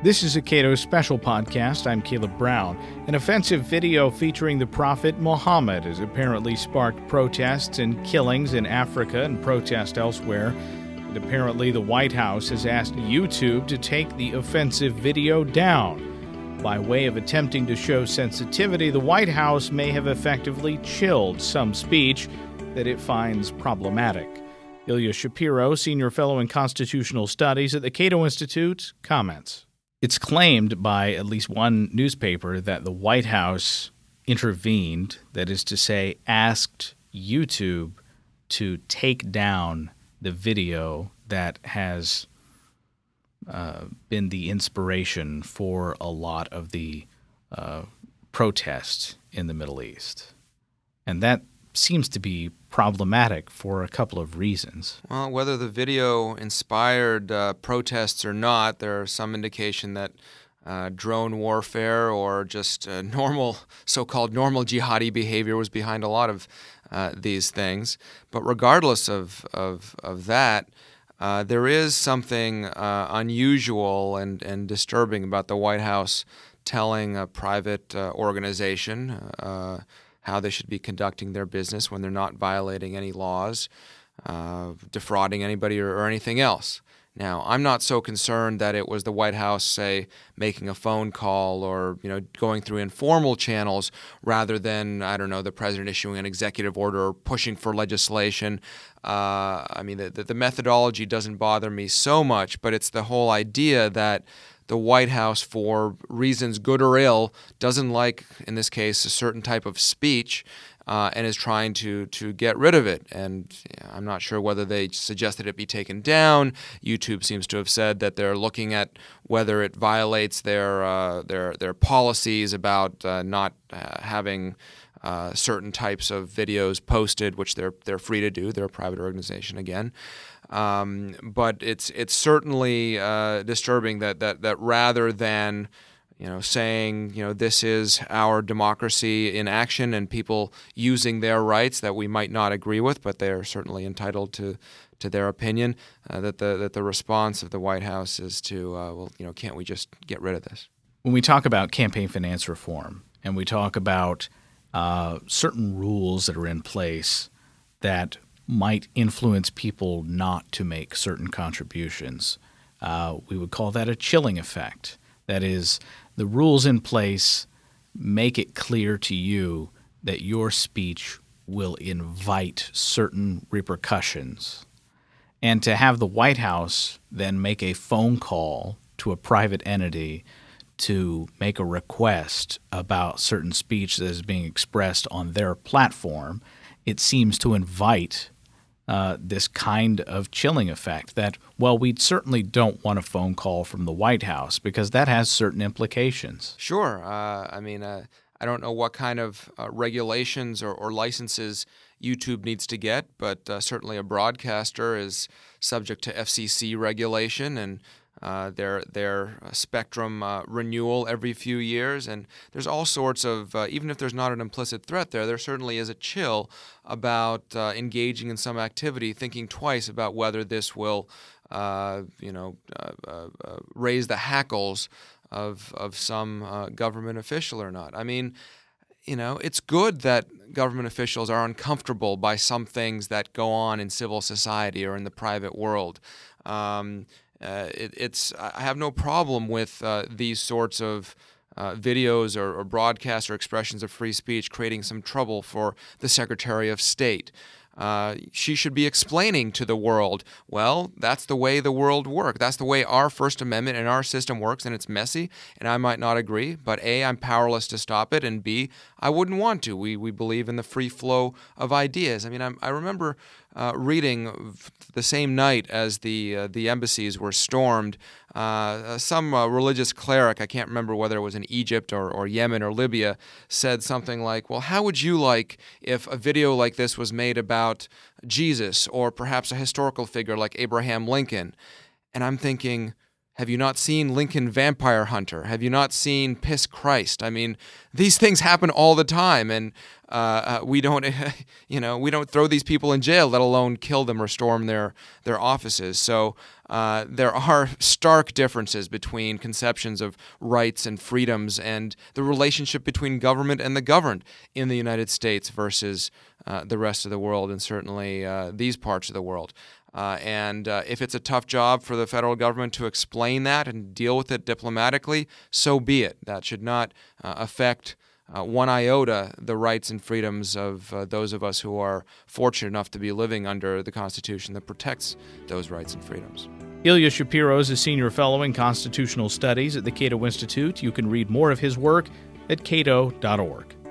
This is a Cato Special Podcast. I'm Caleb Brown. An offensive video featuring the Prophet Muhammad has apparently sparked protests and killings in Africa and protests elsewhere. And apparently the White House has asked YouTube to take the offensive video down. By way of attempting to show sensitivity, the White House may have effectively chilled some speech that it finds problematic. Ilya Shapiro, Senior Fellow in Constitutional Studies at the Cato Institute, comments. It's claimed by at least one newspaper that the White House intervened, that is to say, asked YouTube to take down the video that has been the inspiration for a lot of the protests in the Middle East. And that seems to be problematic for a couple of reasons. Well, whether the video inspired protests or not, there's some indication that drone warfare or just so-called normal jihadi behavior was behind a lot of these things. But regardless of that, there is something unusual and disturbing about the White House telling a private organization how they should be conducting their business when they're not violating any laws, defrauding anybody or anything else. Now, I'm not so concerned that it was the White House, say, making a phone call or going through informal channels rather than, the president issuing an executive order or pushing for legislation. The methodology doesn't bother me so much, but it's the whole idea that the White House, for reasons good or ill, doesn't like, in this case, a certain type of speech and is trying to get rid of it. And I'm not sure whether they suggested it be taken down. YouTube seems to have said that they're looking at whether it violates their policies about not having certain types of videos posted, which they're free to do. They're a private organization again. But it's certainly disturbing that rather than saying this is our democracy in action and people using their rights that we might not agree with, but they're certainly entitled to their opinion, that the response of the White House is to can't we just get rid of this? When we talk about campaign finance reform and we talk about certain rules that are in place that might influence people not to make certain contributions, we would call that a chilling effect. That is, the rules in place make it clear to you that your speech will invite certain repercussions. And to have the White House then make a phone call to a private entity to make a request about certain speech that is being expressed on their platform, it seems to invite this kind of chilling effect that, well, we certainly don't want a phone call from the White House because that has certain implications. Sure. I don't know what kind of regulations or licenses YouTube needs to get, but certainly a broadcaster is subject to FCC regulation and their spectrum renewal every few years. And there's all sorts of, even if there's not an implicit threat there certainly is a chill about engaging in some activity, thinking twice about whether this will, raise the hackles of some government official or not. I mean, it's good that government officials are uncomfortable by some things that go on in civil society or in the private world. I have no problem with these sorts of videos or broadcasts or expressions of free speech creating some trouble for the Secretary of State. She should be explaining to the world, well, that's the way the world works. That's the way our First Amendment and our system works, and it's messy, and I might not agree, but A, I'm powerless to stop it, and B, I wouldn't want to. We believe in the free flow of ideas. I mean, I remember reading the same night as the embassies were stormed, some religious cleric, I can't remember whether it was in Egypt or Yemen or Libya, said something like, well, how would you like if a video like this was made about Jesus or perhaps a historical figure like Abraham Lincoln? And I'm thinking, have you not seen Lincoln Vampire Hunter? Have you not seen Piss Christ? I mean, these things happen all the time. And we don't, we don't throw these people in jail, let alone kill them or storm their offices. So there are stark differences between conceptions of rights and freedoms and the relationship between government and the governed in the United States versus the rest of the world, and certainly these parts of the world. And if it's a tough job for the federal government to explain that and deal with it diplomatically, so be it. That should not affect one iota the rights and freedoms of those of us who are fortunate enough to be living under the Constitution that protects those rights and freedoms. Ilya Shapiro is a senior fellow in constitutional studies at the Cato Institute. You can read more of his work at cato.org.